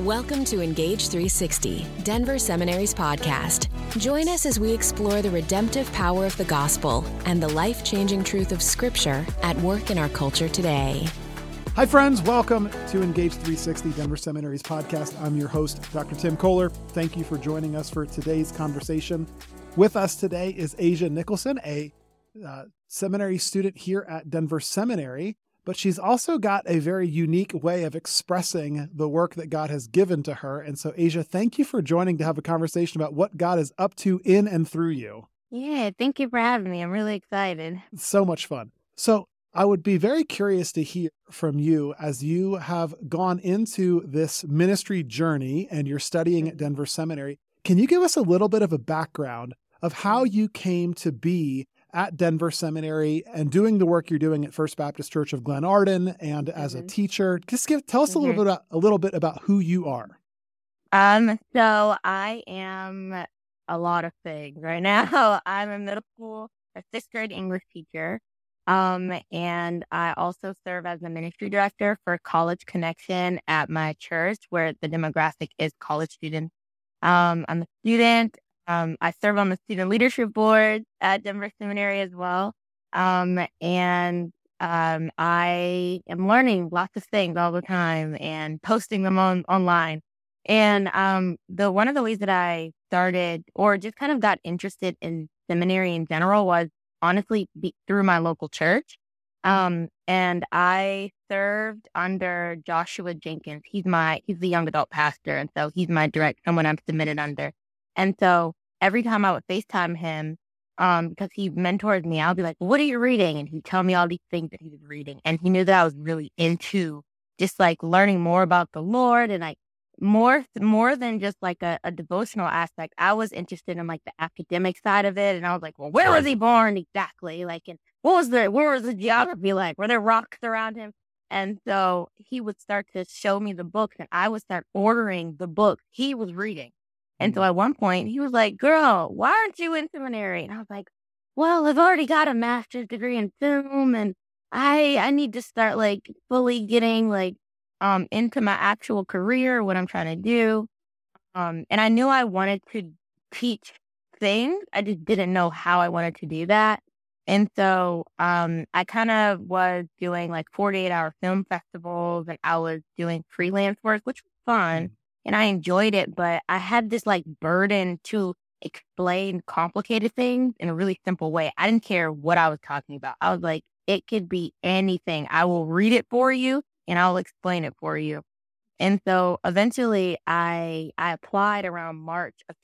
Welcome to Engage 360, Denver Seminary's podcast. Join us as we explore the redemptive power of the gospel and the life-changing truth of Scripture at work in our culture today. Hi, friends. Welcome to Engage 360, Denver Seminary's podcast. I'm your host, Dr. Tim Kohler. Thank you for joining us for today's conversation. With us today is Asia Nicholson, a seminary student here at Denver Seminary, but she's also got a very unique way of expressing the work that God has given to her. And so, Asia, thank you for joining to have a conversation about what God is up to in and through you. Yeah, thank you for having me. I'm really excited. It's so much fun. So I would be very curious to hear from you as you have gone into this ministry journey and you're studying at Denver Seminary. Can you give us a little bit of a background of how you came to be at Denver Seminary and doing the work you're doing at First Baptist Church of Glen Arden and as a teacher? Just tell us a little bit about who you are. So I am a lot of things right now. I'm a middle school, a sixth grade English teacher. And I also serve as the ministry director for College Connection at my church, where the demographic is college students. I'm a student. I serve on the student leadership board at Denver Seminary as well. I am learning lots of things all the time and posting them online. And one of the ways that I started or just kind of got interested in seminary in general was honestly through my local church. And I served under Joshua Jenkins. He's the young adult pastor. And so he's someone I'm submitted under. And so every time I would FaceTime him, because he mentored me, I'll be like, what are you reading? And he'd tell me all these things that he was reading. And he knew that I was really into just like learning more about the Lord and like more than just like a devotional aspect. I was interested in like the academic side of it. And I was like, well, where was he born exactly? Like, and where was the geography like? Were there rocks around him? And so he would start to show me the books and I would start ordering the books he was reading. And so at one point he was like, girl, why aren't you in seminary? And I was like, well, I've already got a master's degree in film and I need to start like fully getting like into my actual career, what I'm trying to do. And I knew I wanted to teach things. I just didn't know how I wanted to do that. And so I kind of was doing like 48-hour film festivals and I was doing freelance work, which was fun. And I enjoyed it, but I had this like burden to explain complicated things in a really simple way. I didn't care what I was talking about. I was like, it could be anything. I will read it for you and I'll explain it for you. And so eventually I applied around March of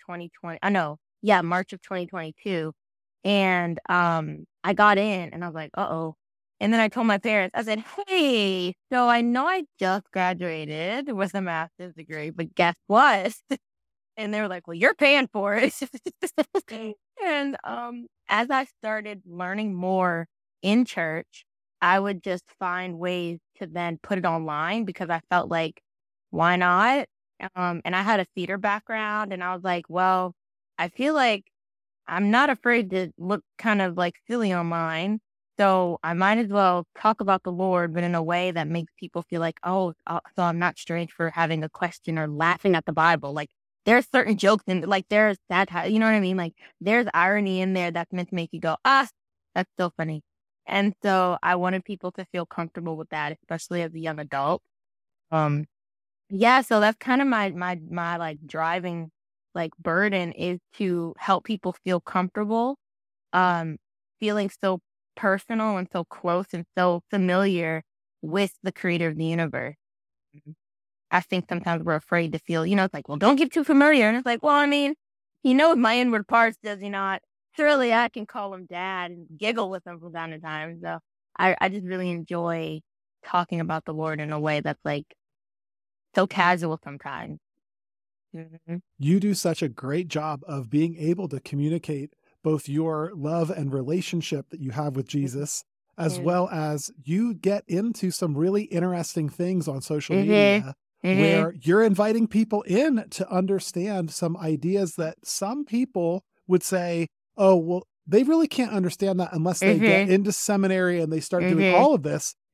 2022. And I got in and I was like, uh-oh. And then I told my parents, I said, hey, so I know I just graduated with a master's degree, but guess what? And they were like, well, you're paying for it. And as I started learning more in church, I would just find ways to then put it online because I felt like, why not? And I had a theater background and I was like, well, I feel like I'm not afraid to look kind of like silly online. So I might as well talk about the Lord, but in a way that makes people feel like, so I'm not strange for having a question or laughing at the Bible. Like there's certain jokes and like there's satire, you know what I mean? Like there's irony in there that's meant to make you go, that's so funny. And so I wanted people to feel comfortable with that, especially as a young adult. So that's kind of my like driving like burden is to help people feel comfortable, feeling so personal and so close and so familiar with the creator of the universe. I think sometimes we're afraid to feel, it's like, well, don't get too familiar. And it's like, well, I mean, he knows my inward parts, does he not? Surely I can call him dad and giggle with him from time to time. So I just really enjoy talking about the Lord in a way that's like so casual sometimes. You do such a great job of being able to communicate both your love and relationship that you have with Jesus, as well as you get into some really interesting things on social media where you're inviting people in to understand some ideas that some people would say, oh, well, they really can't understand that unless they get into seminary and they start doing all of this.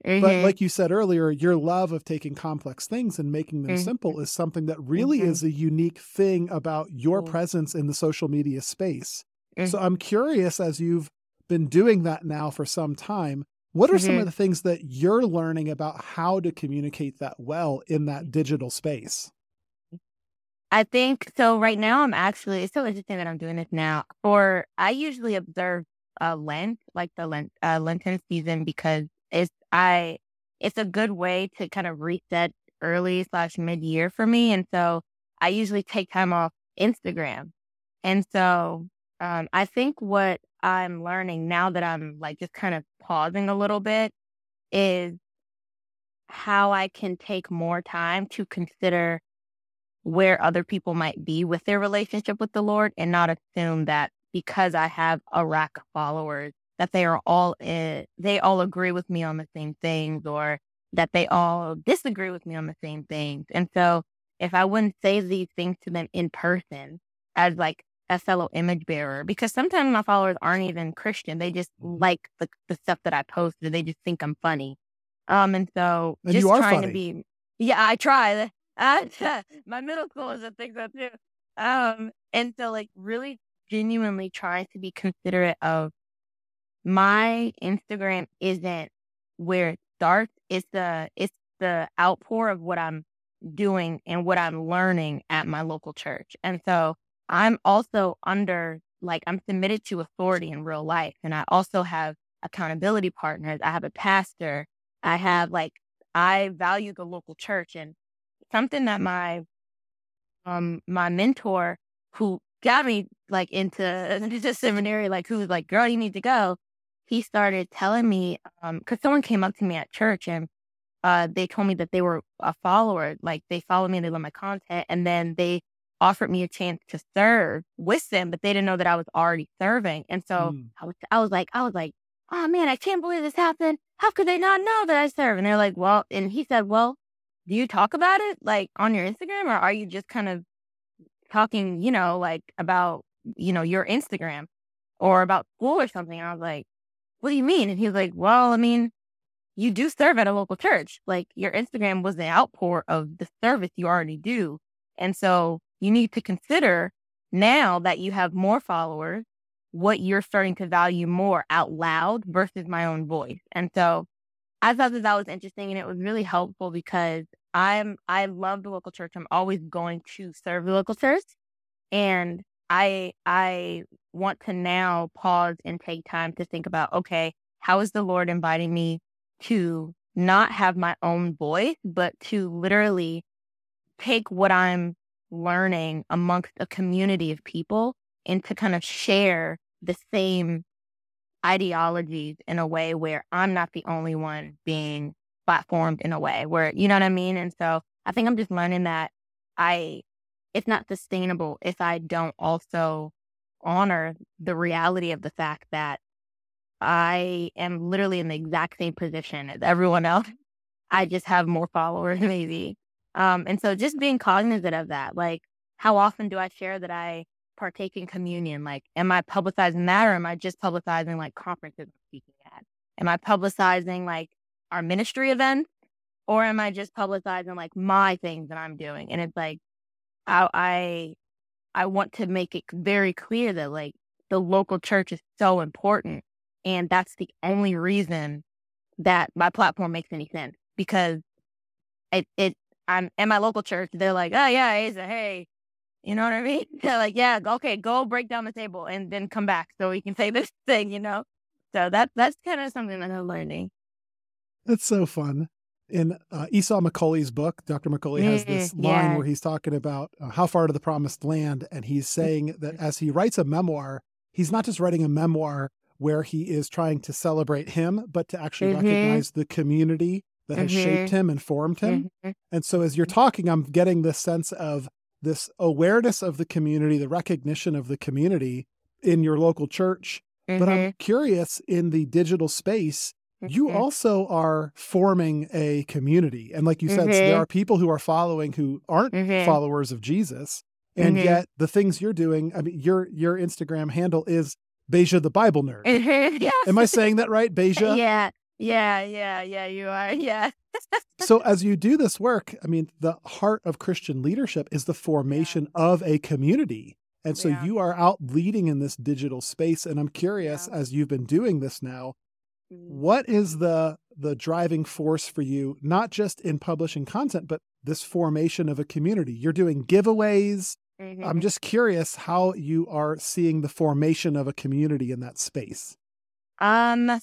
But like you said earlier, your love of taking complex things and making them simple is something that really is a unique thing about your presence in the social media space. So I'm curious, as you've been doing that now for some time, what are some of the things that you're learning about how to communicate that well in that digital space? I think so. Right now, it's so interesting that I'm doing this now. I usually observe Lent, like the Lenten season, because it's a good way to kind of reset early/mid-year for me. And so I usually take time off Instagram. And so I think what I'm learning now that I'm like just kind of pausing a little bit is how I can take more time to consider where other people might be with their relationship with the Lord, and not assume that because I have a rack of followers that they all agree with me on the same things, or that they all disagree with me on the same things. And so if I wouldn't say these things to them in person as like a fellow image bearer, because sometimes my followers aren't even Christian. They just like the stuff that I post, or they just think I'm funny. And so And just you are trying funny. to be, yeah, I try. My middle schoolers that think that too. And so like really genuinely trying to be considerate of my Instagram isn't where it starts. It's the outpour of what I'm doing and what I'm learning at my local church. And so I'm also I'm submitted to authority in real life. And I also have accountability partners. I have a pastor. I value the local church. And something that my mentor, who got me like into seminary, like who was like, girl, you need to go. He started telling me, because someone came up to me at church and they told me that they were a follower, like they follow me and they love my content. And then they offered me a chance to serve with them, but they didn't know that I was already serving. And so I was like, oh man, I can't believe this happened. How could they not know that I serve? And they're like, well, and he said, well, do you talk about it like on your Instagram, or are you just kind of talking, like about, your Instagram or about school or something? And I was like, what do you mean? And he was like, well, I mean, you do serve at a local church. Like your Instagram was the outpour of the service you already do. And so you need to consider, now that you have more followers, what you're starting to value more out loud versus my own voice. And so I thought that was interesting, and it was really helpful because I love the local church. I'm always going to serve the local church. And I want to now pause and take time to think about, okay, how is the Lord inviting me to not have my own voice, but to literally take what I'm learning amongst a community of people and to kind of share the same ideologies in a way where I'm not the only one being platformed in a way where, you know what I mean? And so I think I'm just learning that it's not sustainable if I don't also honor the reality of the fact that I am literally in the exact same position as everyone else. I just have more followers, maybe. And so just being cognizant of that, like, how often do I share that I partake in communion? Like, am I publicizing that, or am I just publicizing like conferences I'm speaking at? Am I publicizing like our ministry events, or am I just publicizing like my things that I'm doing? And it's like, I want to make it very clear that like the local church is so important. And that's the only reason that my platform makes any sense, because I'm in my local church. They're like, oh yeah, Asa, hey, you know what I mean? They're like, yeah, okay, go break down the table and then come back so we can say this thing, So that's kind of something that I'm learning. That's so fun. In Esau McCaulley's book, Dr. McCaulley has this line where he's talking about how far to the promised land. And he's saying that as he writes a memoir, he's not just writing a memoir where he is trying to celebrate him, but to actually recognize the community that has shaped him and formed him. And so as you're talking, I'm getting this sense of this awareness of the community, the recognition of the community in your local church. But I'm curious, in the digital space, you also are forming a community. And like you said, so there are people who are following who aren't followers of Jesus. And yet the things you're doing, I mean, your Instagram handle is Beja the Bible Nerd. Yes. Am I saying that right? Beja? Yeah, you are. Yeah. So as you do this work, I mean, the heart of Christian leadership is the Yeah. formation of a community. And so Yeah. you are out leading in this digital space. And I'm curious, Yeah. as you've been doing this now, Mhm. what is the driving force for you, not just in publishing content, but this formation of a community? You're doing giveaways. I'm Mhm. just curious how you are seeing the formation of a community in that space. Um,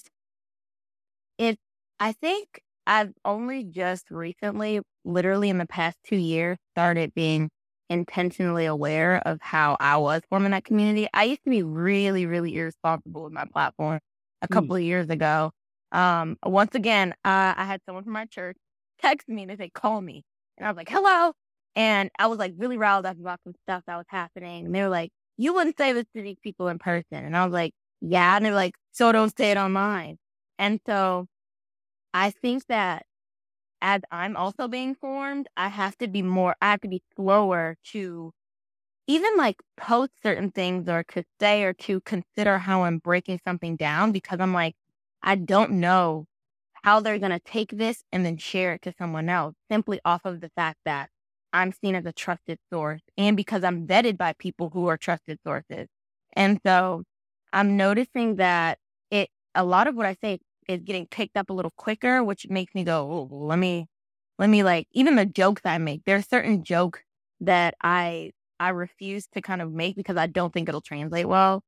it. I think I've only just recently, literally in the past 2 years, started being intentionally aware of how I was forming that community. I used to be really, really irresponsible with my platform a Hmm. couple of years ago. Once again, I had someone from my church text me and they said, "Call me," and I was like, "Hello," and I was like really riled up about some stuff that was happening, and they were like, "You wouldn't say this to these people in person," and I was like, "Yeah," and they were like, "So don't say it online." And so I think that as I'm also being formed, I have to be slower to even like post certain things or to say or to consider how I'm breaking something down because I'm like, I don't know how they're going to take this and then share it to someone else simply off of the fact that I'm seen as a trusted source and because I'm vetted by people who are trusted sources. And so I'm noticing that a lot of what I say is getting picked up a little quicker, which makes me go, oh, well, let me like, even the jokes I make, there are certain jokes that I refuse to kind of make because I don't think it'll translate well.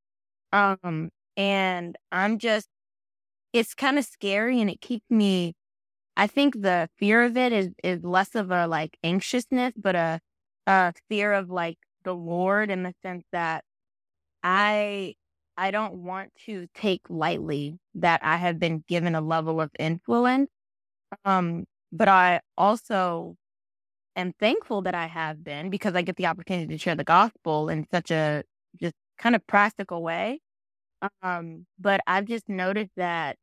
And I'm just, it's kind of scary and it keeps me, I think the fear of it is less of a like anxiousness, but a fear of like the Lord in the sense that I I don't want to take lightly that I have been given a level of influence. But I also am thankful that I have been because I get the opportunity to share the gospel in such a just kind of practical way. But I've just noticed that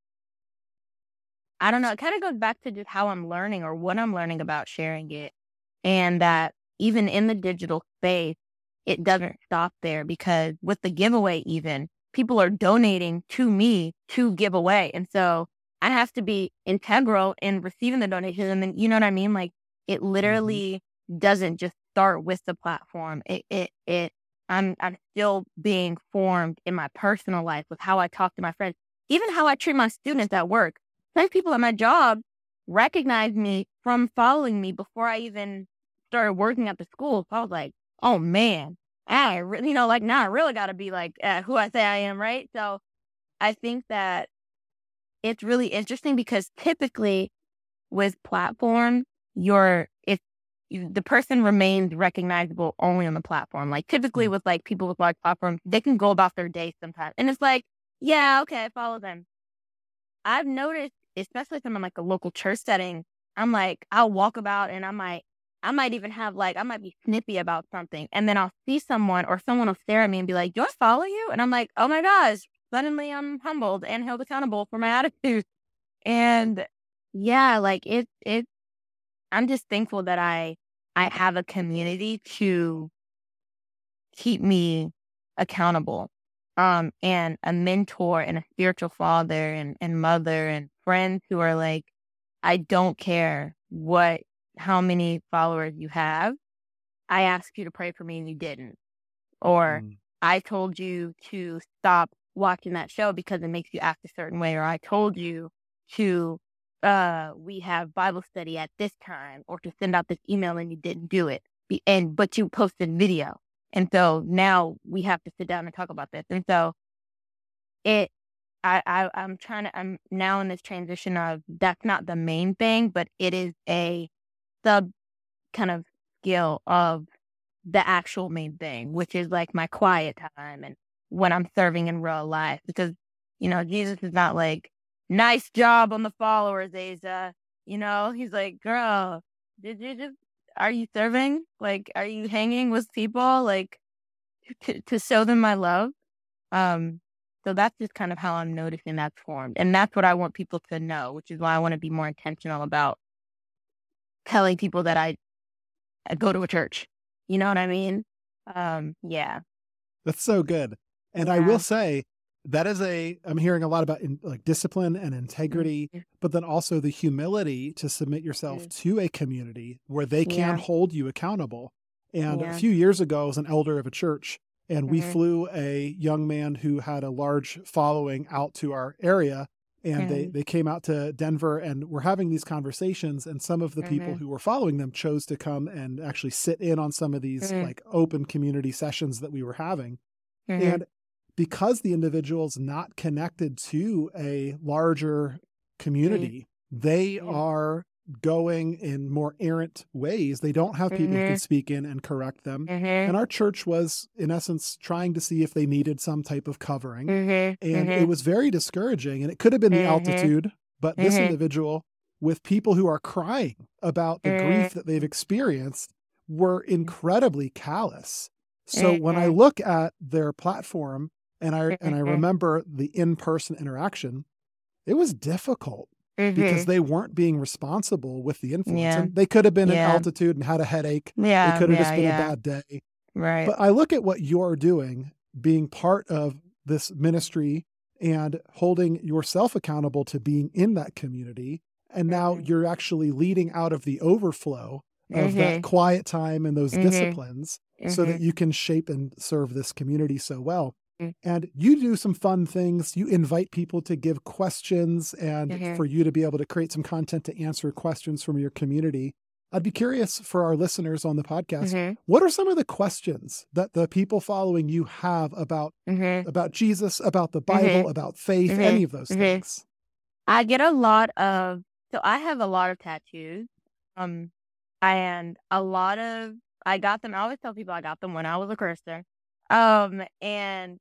I don't know, it kind of goes back to just how I'm learning or what I'm learning about sharing it. And that even in the digital space, it doesn't stop there because with the giveaway, even people are donating to me to give away. And so I have to be integral in receiving the donation. And then, you know what I mean? Like it Hmm. literally doesn't just start with the platform. I'm still being formed in my personal life with how I talk to my friends, even how I treat my students at work. Some people at my job recognize me from following me before I even started working at the school. So I was like, oh man, like now I really got to be like who I say I am, right? So I think that it's really interesting because typically with platform, the person remains recognizable only on the platform. Like typically with like people with large platforms, they can go about their day sometimes, and it's like, yeah, okay, I follow them. I've noticed, especially if I'm in like a local church setting, I'm like, I'll walk about and I might even have like, I might be snippy about something. And then I'll see someone or someone will stare at me and be like, do I follow you? And I'm like, oh my gosh, suddenly I'm humbled and held accountable for my attitude. And yeah, like I'm just thankful that I have a community to keep me accountable. And a mentor and a spiritual father and mother and friends who are like, I don't care how many followers you have. I asked you to pray for me and you didn't. Or Mm. I told you to stop watching that show because it makes you act a certain way. Or I told you to, we have Bible study at this time or to send out this email and you didn't do it. But you posted video. And so now we have to sit down and talk about this. And so it, I'm now in this transition of that's not the main thing, but it is a sub kind of skill of the actual main thing, which is like my quiet time and when I'm serving in real life. Because, Jesus is not like, nice job on the followers, Asa. He's like, girl, are you serving? Like, are you hanging with people? Like, to show them my love. Um, so that's just kind of how I'm noticing that's formed. And that's what I want people to know, which is why I want to be more intentional about telling people that I go to a church. You know what I mean? Yeah. That's so good. And I will Yeah. say, I'm hearing a lot about like discipline and integrity, but then also the humility to submit yourself to a community where they can hold you accountable. And a few years ago, I was an elder of a church, and we flew a young man who had a large following out to our area. And they came out to Denver and were having these conversations. And some of the people who were following them chose to come and actually sit in on some of these like open community sessions that we were having. And because the individual's not connected to a larger community, they are going in more errant ways. They don't have people who can speak in and correct them. And our church was, in essence, trying to see if they needed some type of covering. And it was very discouraging. And it could have been the altitude, but this individual, with people who are crying about the grief that they've experienced, were incredibly callous. So when I look at their platform and I remember the in-person interaction, it was difficult because they weren't being responsible with the influence. And they could have been in altitude and had a headache. It could have just been a bad day. Right. But I look at what you're doing, being part of this ministry and holding yourself accountable to being in that community. And now you're actually leading out of the overflow of that quiet time and those disciplines so that you can shape and serve this community so well. And you do some fun things. You invite people to give questions and for you to be able to create some content to answer questions from your community. I'd be curious for our listeners on the podcast, what are some of the questions that the people following you have about Jesus, about the Bible, about faith, any of those things? I get a lot of, so I have a lot of tattoos. And I got them, I always tell people I got them when I was a Christian. And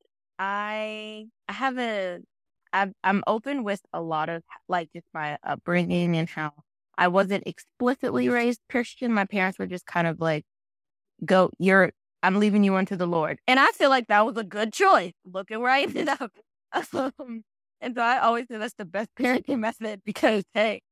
I'm open with a lot of like just my upbringing and how I wasn't explicitly raised Christian. My parents were just kind of like, I'm leaving you unto the Lord. And I feel like that was a good choice. Look at where I ended up. And so I always say that's the best parenting method because, hey,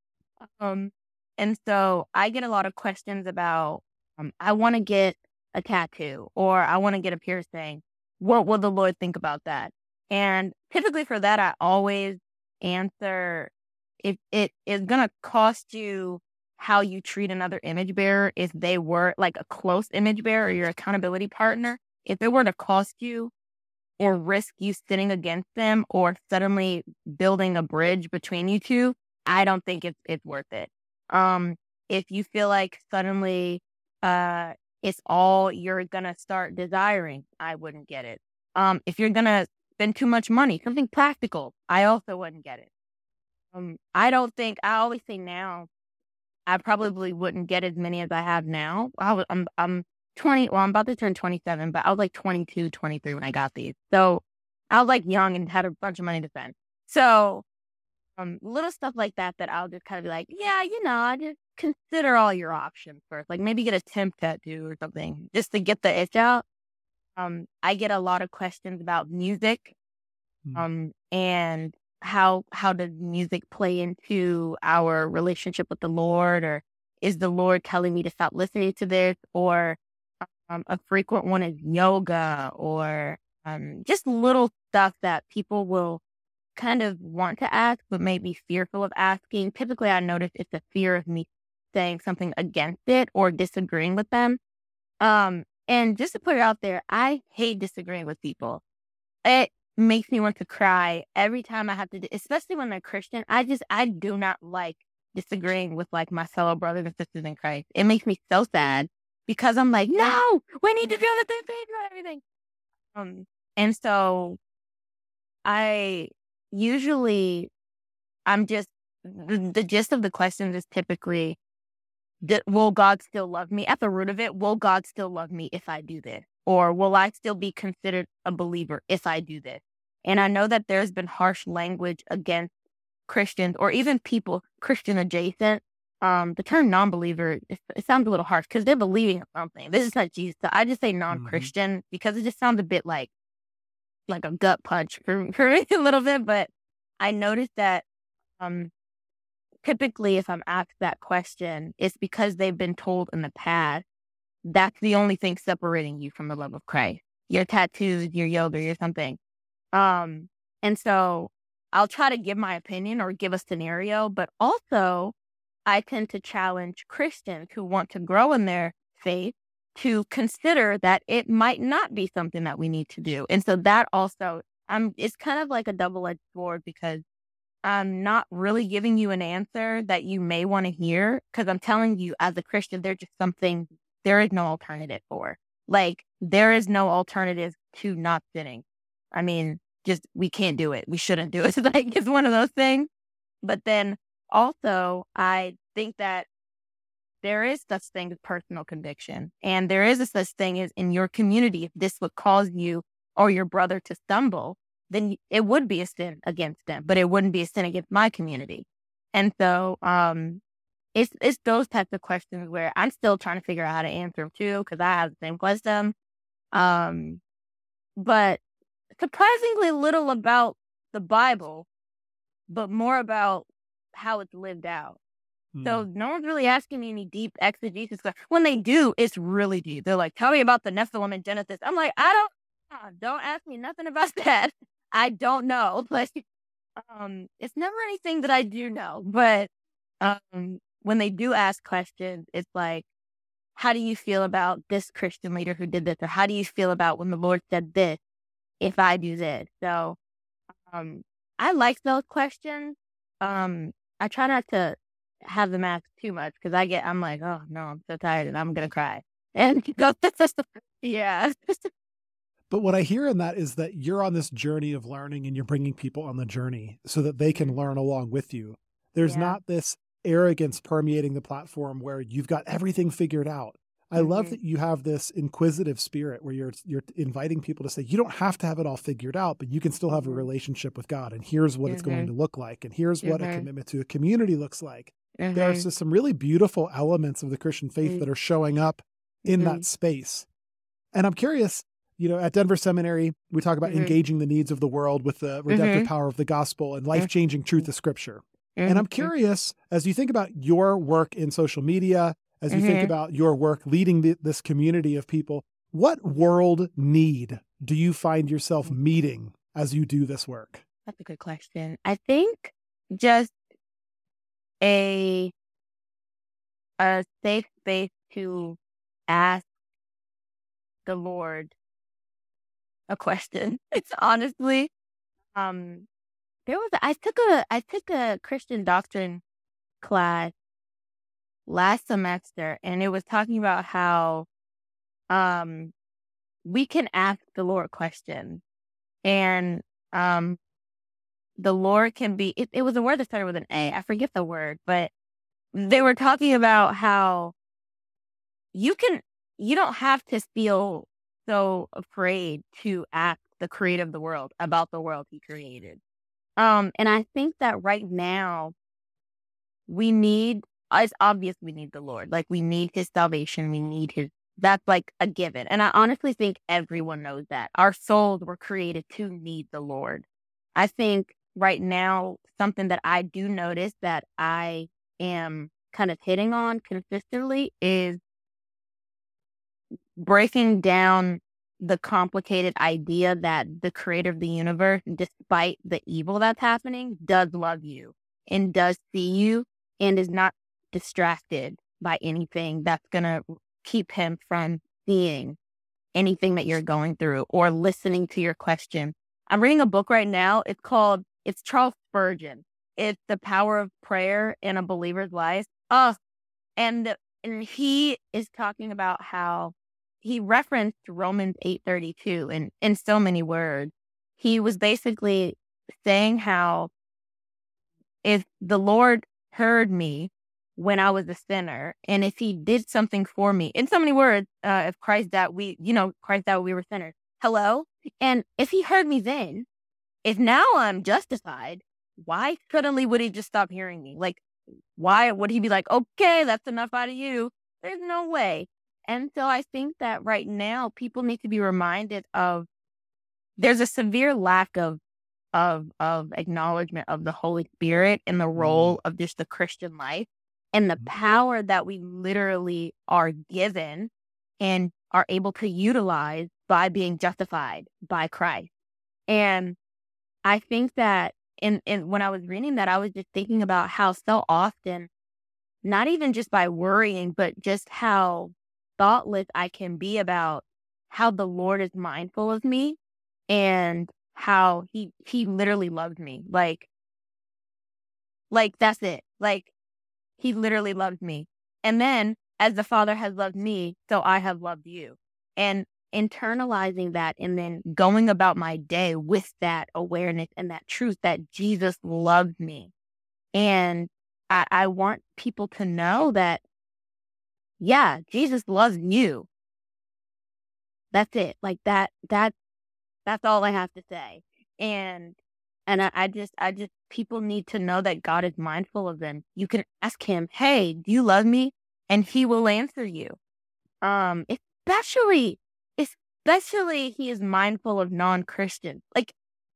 and so I get a lot of questions about, I want to get a tattoo or I want to get a piercing. What will the Lord think about that? And typically for that, I always answer, if it is going to cost you how you treat another image bearer, if they were like a close image bearer or your accountability partner, if it were to cost you or risk you sitting against them or suddenly building a bridge between you two, I don't think it's worth it. If you feel like suddenly it's all you're going to start desiring, I wouldn't get it. If you're going to spend too much money, something practical, I also wouldn't get it. I always say now, I probably wouldn't get as many as I have now. I'm 20, well, I'm about to turn 27, but I was like 22, 23 when I got these. So I was like young and had a bunch of money to spend. So little stuff like that I'll just kind of be like, yeah, I just consider all your options first. Like maybe get a temp tattoo or something just to get the itch out. I get a lot of questions about music, and how does music play into our relationship with the Lord, or is the Lord telling me to stop listening to this? Or a frequent one is yoga, or just little stuff that people will kind of want to ask, but may be fearful of asking. Typically, I notice it's a fear of me saying something against it or disagreeing with them. And just to put it out there, I hate disagreeing with people. It makes me want to cry every time I have to, especially when they're Christian. I do not like disagreeing with like my fellow brothers and sisters in Christ. It makes me so sad because I'm like, no, we need to be on the same page about everything. And so I usually, the gist of the questions is typically, will God still love me? At the root of it, will God still love me if I do this? Or will I still be considered a believer if I do this? And I know that there's been harsh language against Christians or even people Christian adjacent. The term non-believer, it sounds a little harsh because they're believing in something. This is not Jesus. So I just say non-Christian because it just sounds a bit like a gut punch for me a little bit. But I noticed that typically if I'm asked that question, it's because they've been told in the past that's the only thing separating you from the love of Christ. Your tattoos, your yoga, your something. And so I'll try to give my opinion or give a scenario, but also I tend to challenge Christians who want to grow in their faith to consider that it might not be something that we need to do. And so that also, it's kind of like a double-edged sword, because I'm not really giving you an answer that you may want to hear, because I'm telling you, as a Christian, there's just something there is no alternative for. Like, there is no alternative to not sinning. I mean, just, we can't do it. We shouldn't do it. It's like, it's one of those things. But then also, I think that there is such thing as personal conviction. And there is a such thing as, in your community, if this would cause you or your brother to stumble, then it would be a sin against them, but it wouldn't be a sin against my community. And so it's those types of questions where I'm still trying to figure out how to answer them too, because I have the same question. But surprisingly little about the Bible, but more about how it's lived out. So no one's really asking me any deep exegesis. When they do, it's really deep. They're like, tell me about the Nephilim in Genesis. I'm like, don't ask me nothing about that. I don't know. Like, it's never anything that I do know. But when they do ask questions, it's like, how do you feel about this Christian leader who did this? Or how do you feel about when the Lord said this, if I do this? So I like those questions. I try not to have them ask too much, because I'm like, oh no, I'm so tired and I'm going to cry. And yeah. But what I hear in that is that you're on this journey of learning, and you're bringing people on the journey so that they can learn along with you. There's not this arrogance permeating the platform where you've got everything figured out. I love that you have this inquisitive spirit where you're inviting people to say, you don't have to have it all figured out, but you can still have a relationship with God. And here's what it's going to look like. And here's what a commitment to a community looks like. There's just some really beautiful elements of the Christian faith that are showing up in that space. And I'm curious, at Denver Seminary, we talk about engaging the needs of the world with the redemptive power of the gospel and life-changing truth of Scripture. And I'm curious, as you think about your work in social media, as you think about your work leading this community of people, what world need do you find yourself meeting as you do this work? That's a good question. I think just a safe space to ask the Lord a question. It's honestly, I took a Christian doctrine class last semester, and it was talking about how we can ask the Lord questions, and the Lord can be. It was a word that started with an A. I forget the word, but they were talking about how you don't have to feel so afraid to ask the creator of the world about the world he created. And I think that right now it's obvious we need the Lord. Like, we need his salvation. That's like a given. And I honestly think everyone knows that. Our souls were created to need the Lord. I think right now, something that I do notice that I am kind of hitting on consistently is breaking down the complicated idea that the creator of the universe, despite the evil that's happening, does love you and does see you and is not distracted by anything that's going to keep him from seeing anything that you're going through or listening to your question. I'm reading a book right now. It's Charles Spurgeon. It's The Power of Prayer in a Believer's Life. And he is talking about how he referenced Romans 8:32 in so many words. He was basically saying how if the Lord heard me when I was a sinner, and if he did something for me, in so many words, if Christ died, we were sinners. Hello? And if he heard me then, if now I'm justified, why suddenly would he just stop hearing me? Like, why would he be like, okay, that's enough out of you? There's no way. And so I think that right now people need to be reminded of there's a severe lack of acknowledgement of the Holy Spirit and the role of just the Christian life and the power that we literally are given and are able to utilize by being justified by Christ. And I think that when I was reading that, I was just thinking about how so often, not even just by worrying, but just how thoughtless I can be about how the Lord is mindful of me and how he literally loved me. Like that's it. Like he literally loved me. And then as the Father has loved me, so I have loved you. And internalizing that and then going about my day with that awareness and that truth that Jesus loved me. And I want people to know that, yeah, Jesus loves you. That's it. Like that's all I have to say. And I just people need to know that God is mindful of them. You can ask him, hey, do you love me? And he will answer you. Especially he is mindful of non-Christians. Like,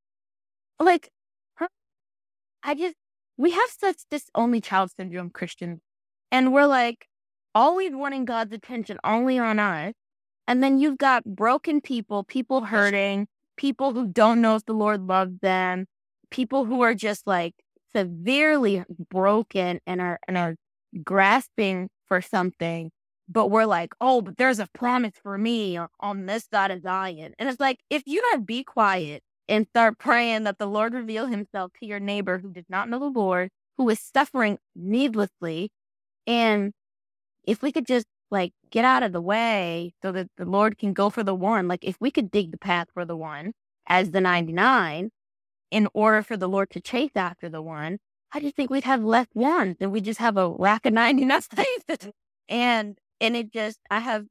huh? We have such this only child syndrome Christians. And we're like always wanting God's attention only on us. And then you've got broken people hurting, people who don't know if the Lord loves them, people who are just like severely broken and are grasping for something. But we're like, oh, but there's a promise for me on this side of Zion. And it's like, if you don't be quiet and start praying that the Lord reveal himself to your neighbor who does not know the Lord, who is suffering needlessly. And if we could just like get out of the way so that the Lord can go for the one, like if we could dig the path for the one as the 99 in order for the Lord to chase after the one, I just think we'd have less ones and we just have a rack of 99 and it just, I have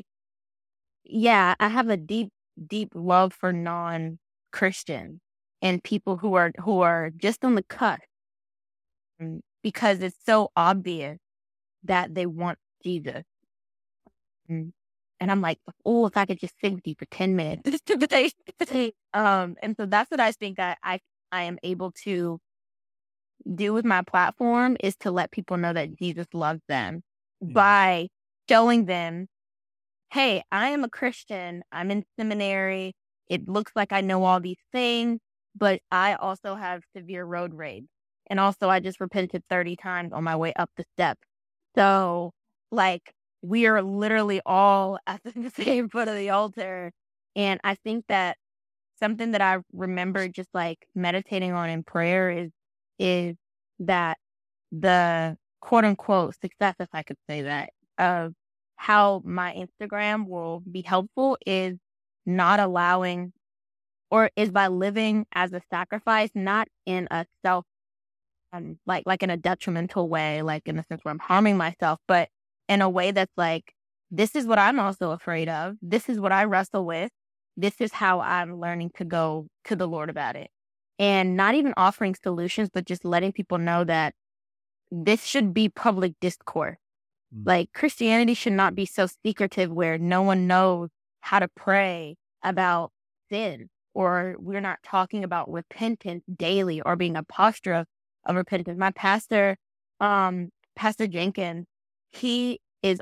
a deep love for non-Christian and people who are just on the cusp because it's so obvious that they want Jesus. And I'm like, oh, if I could just sit with you for 10 minutes. And so that's what I think I am able to do with my platform is to let people know that Jesus loves them by showing them, hey, I am a Christian. I'm in seminary. It looks like I know all these things, but I also have severe road rage. And also I just repented 30 times on my way up the steps. So like we are literally all at the same foot of the altar. And I think that something that I remember just like meditating on in prayer is that the quote unquote success, if I could say that, of how my Instagram will be helpful is not allowing or is by living as a sacrifice, not in a self, like in a detrimental way, like in the sense where I'm harming myself, but in a way that's like, this is what I'm also afraid of. This is what I wrestle with. This is how I'm learning to go to the Lord about it. And not even offering solutions, but just letting people know that this should be public discourse. Like Christianity should not be so secretive where no one knows how to pray about sin, or we're not talking about repentance daily or being a posture of repentance. My pastor, Pastor Jenkins, he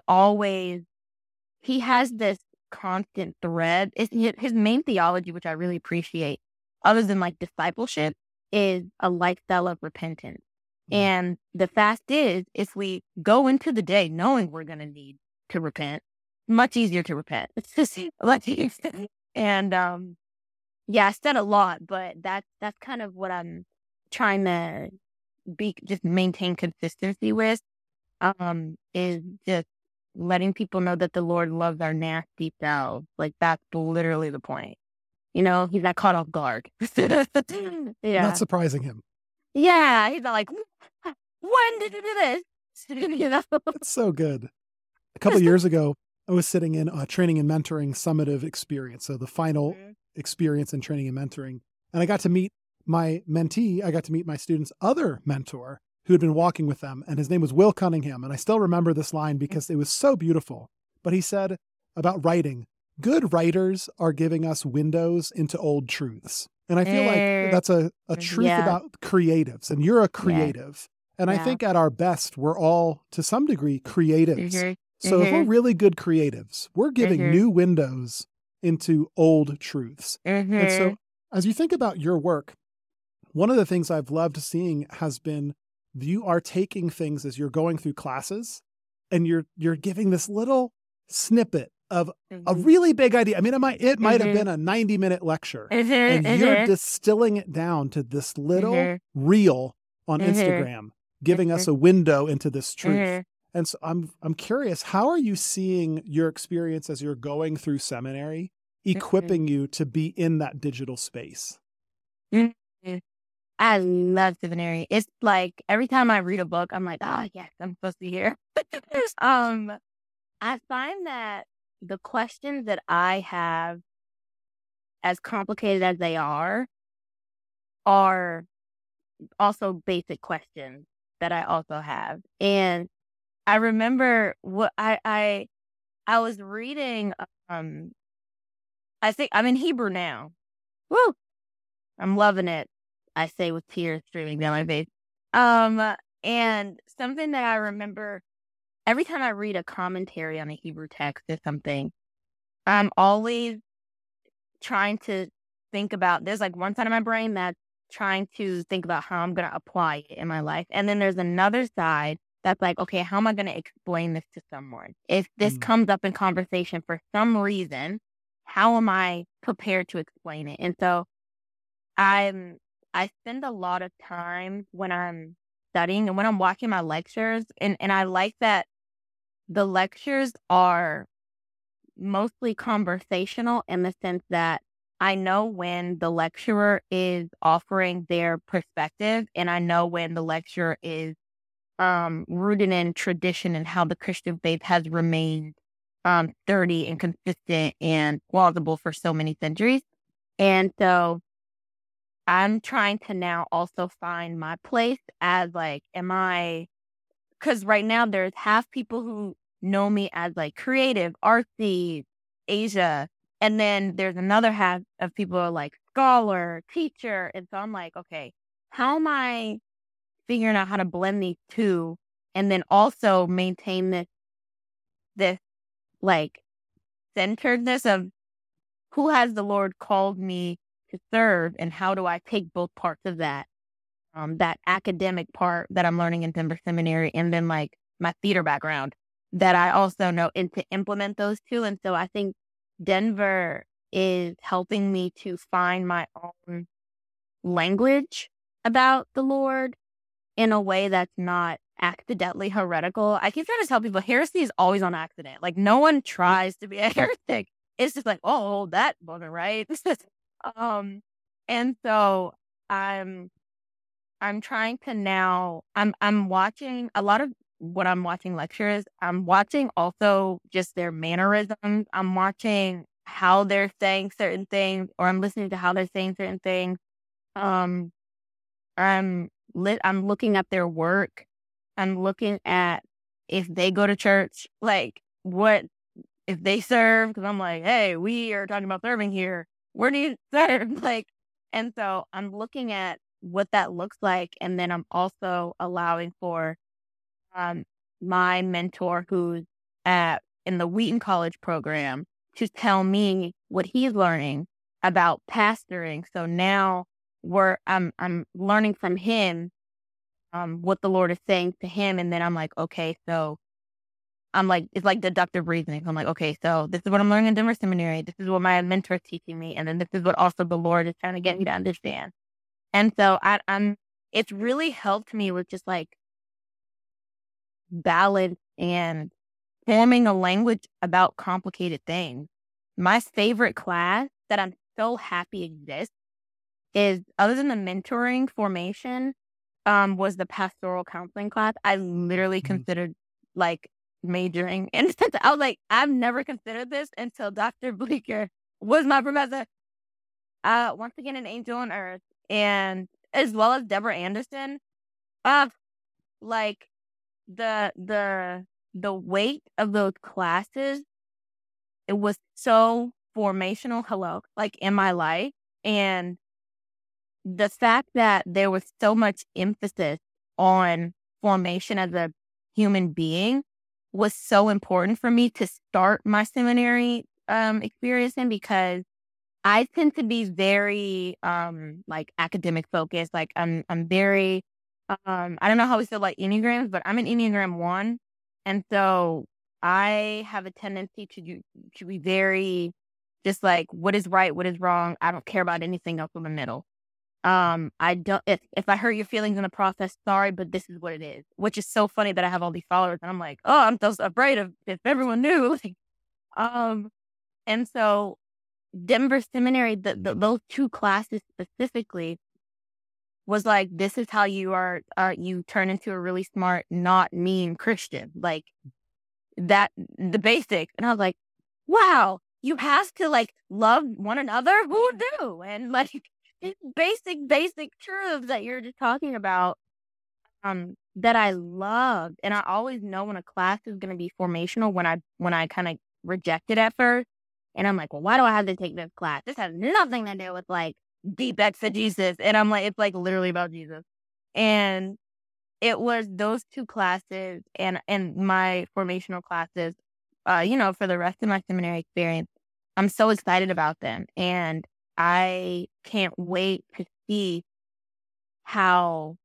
has this constant thread. His main theology, which I really appreciate, other than like discipleship, is a lifestyle of repentance. And the fact is, if we go into the day knowing we're going to need to repent, much easier to repent. It's just much easier. And I said a lot, but that's kind of what I'm trying to just maintain consistency with. Is just letting people know that the Lord loves our nasty selves. Like that's literally the point. You know, he's not caught off guard. Not surprising him. Yeah, he's not like, when did you do this? You know? That's so good. A couple of years ago, I was sitting in a training and mentoring summative experience. So the final experience in training and mentoring. And I got to meet my mentee. I got to meet my student's other mentor who had been walking with them. And his name was Will Cunningham. And I still remember this line because it was so beautiful. But he said about writing, good writers are giving us windows into old truths. And I feel like that's a truth about creatives. And you're a creative. And I think at our best, we're all, to some degree, creatives. So if we're really good creatives, we're giving new windows into old truths. And so as you think about your work, one of the things I've loved seeing has been you are taking things as you're going through classes and you're giving this little snippet of a really big idea. I mean, it might have been a 90-minute lecture, and you're distilling it down to this little reel on Instagram, giving us a window into this truth. And so I'm curious, how are you seeing your experience as you're going through seminary, equipping you to be in that digital space? I love seminary. It's like every time I read a book, I'm like, yes, I'm supposed to be here. I find that the questions that I have, as complicated as they are also basic questions that I also have. And I remember what I was reading, I think I'm in Hebrew now. Woo! I'm loving it. I say with tears streaming down my face. And something that I remember every time I read a commentary on a Hebrew text or something, I'm always trying to think about, there's like one side of my brain that's trying to think about how I'm going to apply it in my life. And then there's another side that's like, okay, how am I going to explain this to someone? If this comes up in conversation for some reason, how am I prepared to explain it? And so I spend a lot of time when I'm studying and when I'm watching my lectures, and I like that the lectures are mostly conversational in the sense that I know when the lecturer is offering their perspective, and I know when the lecturer is rooted in tradition and how the Christian faith has remained sturdy and consistent and plausible for so many centuries. And so I'm trying to now also find my place as like, because right now there's half people who know me as like creative, artsy, Asia. And then there's another half of people who are like scholar, teacher. And so I'm like, okay, how am I figuring out how to blend these two and then also maintain this like centeredness of who has the Lord called me to serve, and how do I take both parts of that, that academic part that I'm learning in Denver Seminary, and then like my theater background that I also know, and to implement those two. And so I think Denver is helping me to find my own language about the Lord in a way that's not accidentally heretical. I keep trying to tell people heresy is always on accident. Like no one tries to be a heretic. It's just like, oh, that wasn't right. And so I'm trying to now, I'm watching a lot of what I'm watching lectures. I'm watching also just their mannerisms. I'm watching how they're saying certain things, or I'm listening to how they're saying certain things. I'm looking at their work. I'm looking at if they go to church, like if they serve, because I'm like, hey, we are talking about serving here. Where do you serve? Like, and so I'm looking at what that looks like. And then I'm also allowing for my mentor who's in the Wheaton College program to tell me what he's learning about pastoring. So now I'm learning from him what the Lord is saying to him. And then I'm like, okay, so I'm like, it's like deductive reasoning. I'm like, okay, so this is what I'm learning in Denver Seminary. This is what my mentor is teaching me. And then this is what also the Lord is trying to get me to understand. And so it's really helped me with just like balance and forming a language about complicated things. My favorite class that I'm so happy exists is, other than the mentoring formation, was the pastoral counseling class. I literally considered like majoring in it. I was like, I've never considered this until Dr. Bleeker was my professor. Once again, an angel on earth, and as well as Deborah Anderson. Like the weight of those classes, it was so formational, like in my life. And the fact that there was so much emphasis on formation as a human being was so important for me to start my seminary experience in, because I tend to be very like academic focused. Like I'm very I don't know how we feel like Enneagrams, but I'm an Enneagram 1. And so I have a tendency to be very just like what is right, what is wrong. I don't care about anything else in the middle. I don't if I hurt your feelings in the process, sorry, but this is what it is. Which is so funny that I have all these followers and I'm like, oh, I'm so afraid of if everyone knew. Like, um and so Denver Seminary, those 2 classes specifically was like, this is how you turn into a really smart, not mean Christian. Like that, the basics. And I was like, wow, you have to like love one another. Who do? And like it's basic truths that you're just talking about, that I loved. And I always know when a class is going to be formational when I kind of reject it at first. And I'm like, well, why do I have to take this class? This has nothing to do with like deep exegesis. And I'm like, it's like literally about Jesus. And it was those 2 classes and my formational classes, for the rest of my seminary experience. I'm so excited about them. And I can't wait to see how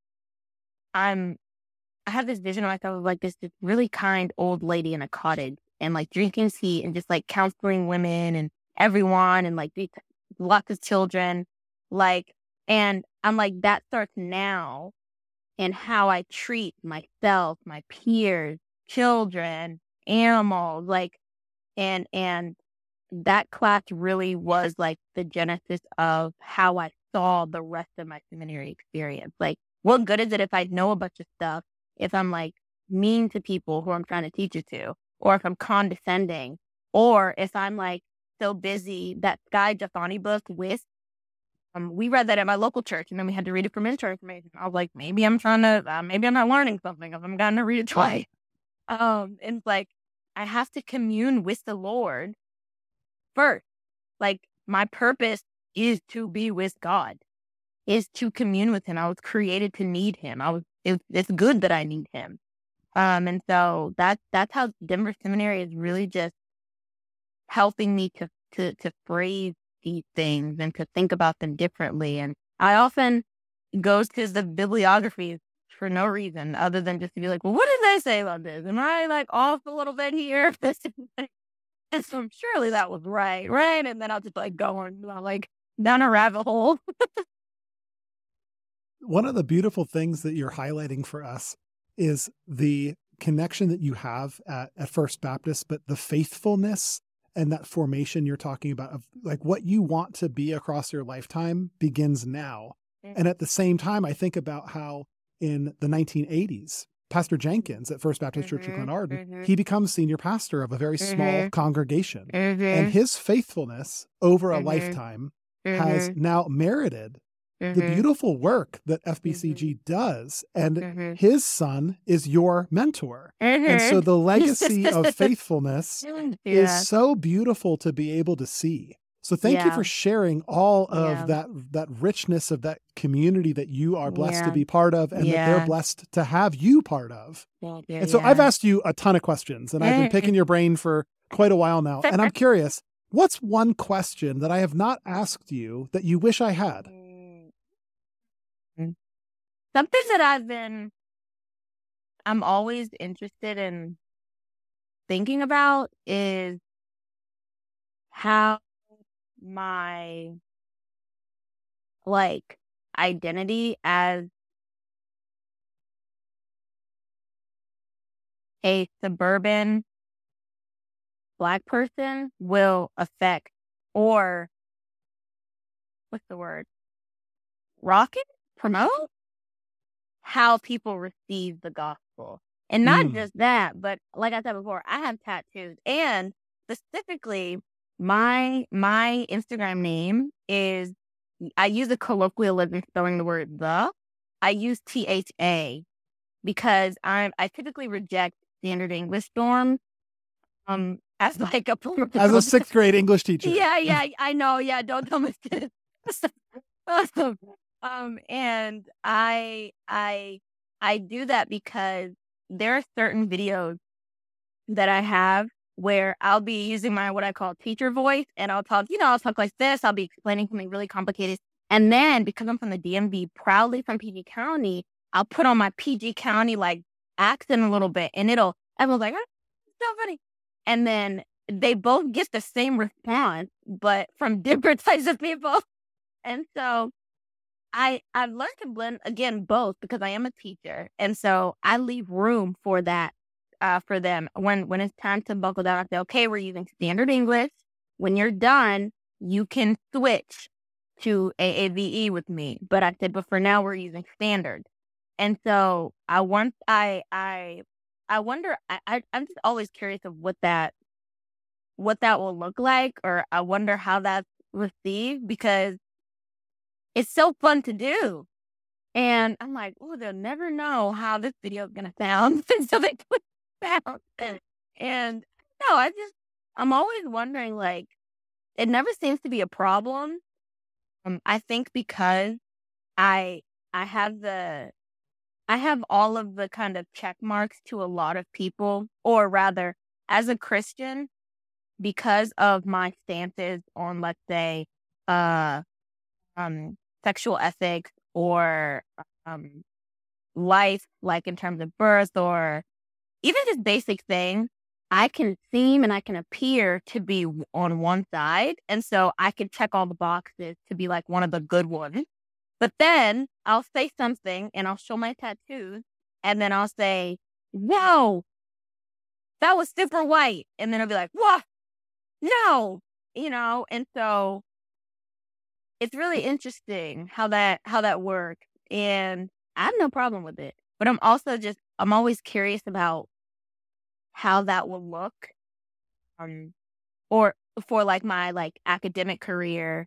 I have this vision of myself of like this really kind old lady in a cottage and like drinking tea and just like counseling women and everyone and like lots of children. Like, and I'm like, that starts now in how I treat myself, my peers, children, animals, like, and that class really was like the genesis of how I saw the rest of my seminary experience. Like, what good is it if I know a bunch of stuff if I'm like mean to people who I'm trying to teach it to, or if I'm condescending, or if I'm like so busy. That Skye Jethani book, Wisp, we read that at my local church, and then we had to read it for minister information. I was like, maybe I'm not learning something if I'm going to read it twice. And it's like, I have to commune with the Lord first. Like, my purpose is to be with God, is to commune with Him. I was created to need Him. It's good that I need Him. And so that's how Denver Seminary is really just helping me to phrase these things and to think about them differently. And I often go to the bibliographies for no reason other than just to be like, well, what did they say about this? Am I like off a little bit here? And so surely that was right. And then I'll just like go on like down a rabbit hole. One of the beautiful things that you're highlighting for us is the connection that you have at First Baptist, but the faithfulness and that formation you're talking about of like what you want to be across your lifetime begins now. Mm-hmm. And at the same time, I think about how in the 1980s, Pastor Jenkins at First Baptist Church of Glenarden, he becomes senior pastor of a very small congregation. And his faithfulness over a lifetime has now merited the beautiful work that FBCG does. And his son is your mentor. And so the legacy of faithfulness is so beautiful to be able to see. So thank you for sharing all of that richness of that community that you are blessed to be part of and that they're blessed to have you part of. And so I've asked you a ton of questions and I've been picking your brain for quite a while now. And I'm curious, what's one question that I have not asked you that you wish I had? Something that I'm always interested in thinking about is how my like identity as a suburban Black person will affect, or what's the word? Promote how people receive the gospel. And not just that, but like I said before, I have tattoos, and specifically my Instagram name is, I use a colloquialism spelling the word the. I use THA because I typically reject standard English norms as like a as a sixth grade English teacher. Yeah, I know. Yeah, don't tell me this. Awesome. And I do that because there are certain videos that I have where I'll be using my, what I call teacher voice, and I'll talk like this. I'll be explaining something really complicated. And then because I'm from the DMV, proudly from PG County, I'll put on my PG County like accent a little bit, and everyone's like, oh, it's so funny. And then they both get the same response, but from different types of people. And so I've learned to blend, again, both, because I am a teacher. And so I leave room for that, for them. When it's time to buckle down, I say, okay, we're using standard English. When you're done, you can switch to AAVE with me. But I said, but for now, we're using standard. And so I'm just always curious of what that will look like, or I wonder how that's received, because it's so fun to do. And I'm like, oh, they'll never know how this video is going to sound until they put it out. And no, I'm always wondering, like, it never seems to be a problem. I think because I have all of the kind of check marks to a lot of people, or rather, as a Christian, because of my stances on, let's say, sexual ethics, or life, like in terms of birth, or even just basic things, I can seem and I can appear to be on one side. And so I can check all the boxes to be like one of the good ones. But then I'll say something and I'll show my tattoos, and then I'll say, whoa, that was super white. And then I'll be like, what? No, and so it's really interesting how that works. And I have no problem with it. But I'm always curious about how that will look, or for like my like academic career,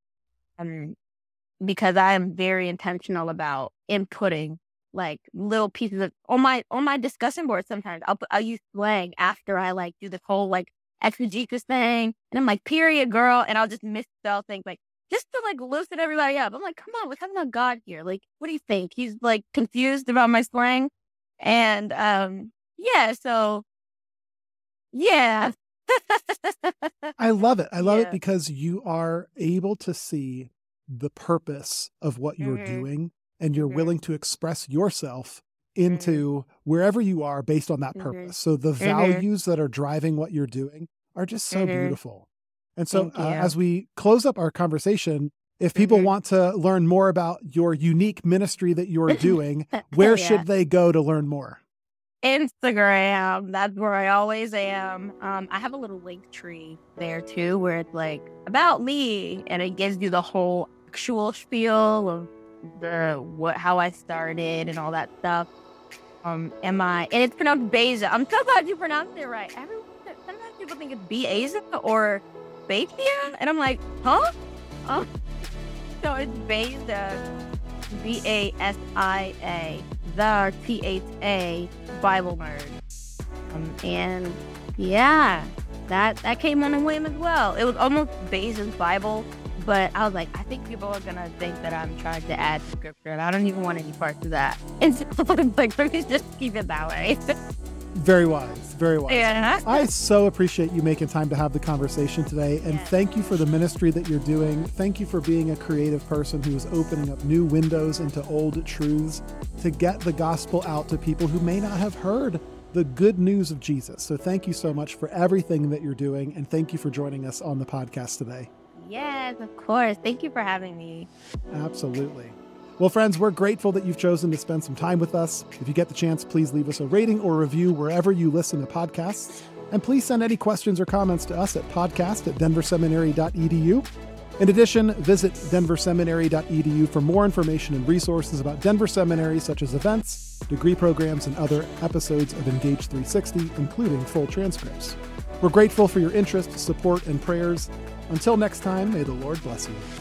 because I am very intentional about inputting like little pieces of on my discussion board. Sometimes I'll use slang after I like do this whole like exegesis thing, and I'm like, period, girl, and I'll just misspell things like just to like loosen everybody up. I'm like, come on, we're talking about God here. Like, what do you think? He's like confused about my slang, and so yeah. I love it. I love it because you are able to see the purpose of what you're doing, and you're willing to express yourself into wherever you are based on that purpose. So the values that are driving what you're doing are just so beautiful. And so as we close up our conversation, if people want to learn more about your unique ministry that you're doing, where should they go to learn more? Instagram. That's where I always am. I have a little link tree there too, where it's like about me, and it gives you the whole actual spiel of how I started and all that stuff. And it's pronounced Beja. I'm so glad you pronounced it right. Sometimes people think it's Beaza or Basia, and I'm like, huh? So it's Beja, Basia, the THA Bible Nerd. And yeah, that came on a whim as well. It was almost Beja's Bible, but I was like, I think people are gonna think that I'm trying to add scripture, and I don't even want any parts of that. And so I'm like, let me just keep it that way. Very wise. Very wise. Yeah. I so appreciate you making time to have the conversation today. And thank you for the ministry that you're doing. Thank you for being a creative person who is opening up new windows into old truths to get the gospel out to people who may not have heard the good news of Jesus. So thank you so much for everything that you're doing. And thank you for joining us on the podcast today. Yes, of course. Thank you for having me. Absolutely. Well, friends, we're grateful that you've chosen to spend some time with us. If you get the chance, please leave us a rating or review wherever you listen to podcasts. And please send any questions or comments to us at podcast@denverseminary.edu. In addition, visit denverseminary.edu for more information and resources about Denver Seminary, such as events, degree programs, and other episodes of Engage 360, including full transcripts. We're grateful for your interest, support, and prayers. Until next time, may the Lord bless you.